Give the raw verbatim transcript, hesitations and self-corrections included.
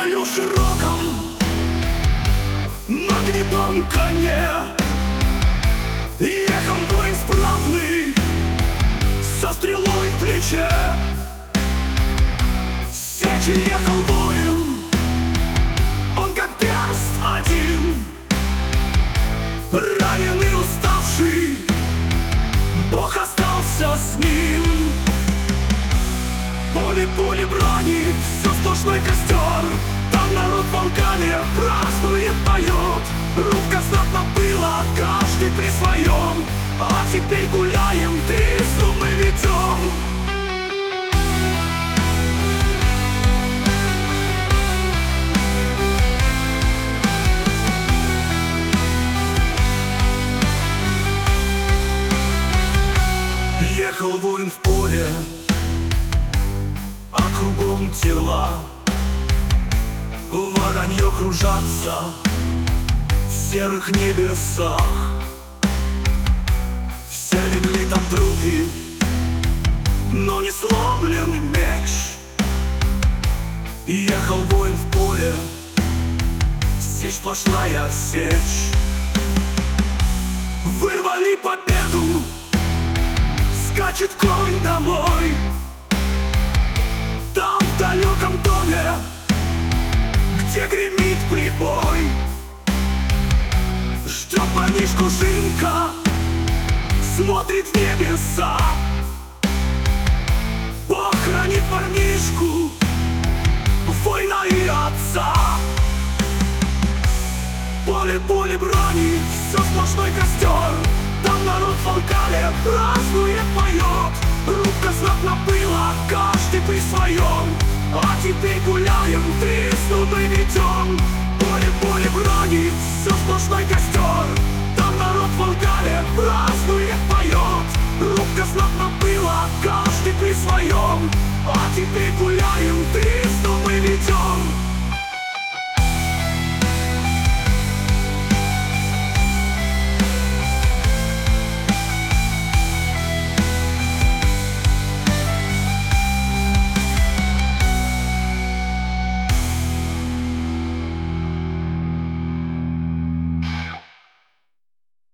бою широком на гнедом коне ехал воин справный со стрелой в плече. С сечи ехал воин, он как перст один, раненый, уставший, Бог остался с ним. Поле, поле брани, все сплошной костер, там народ в Волгане празднует, поет. Рубка знатно была, каждый при своем, а теперь гуляем, тризну мы ведем. Ехал воин в поле, а кругом тела, воронье кружатся в серых небесах. Все легли там трупы, но не сломлен меч. Ехал воин в поле, сечь сплошная сечь. Вырвали победу, скачет конь домой. Там в далеком доме, где гремит прибой, ждет парнишку Жинка, смотрит в небеса. Бог хранит парнишку, воина и отца. Поле, поле брани, все сплошной костер, там народ в Волгане празднует, поет. Рубка знатно была, каждый при своем, а теперь гуляем, тризну мы ведем. Поле, поле брани, все сплошной костер, там народ в Волгане празднует, поет. Рубка знатно была, каждый при своем, а теперь гуляем, тризну мы ведем.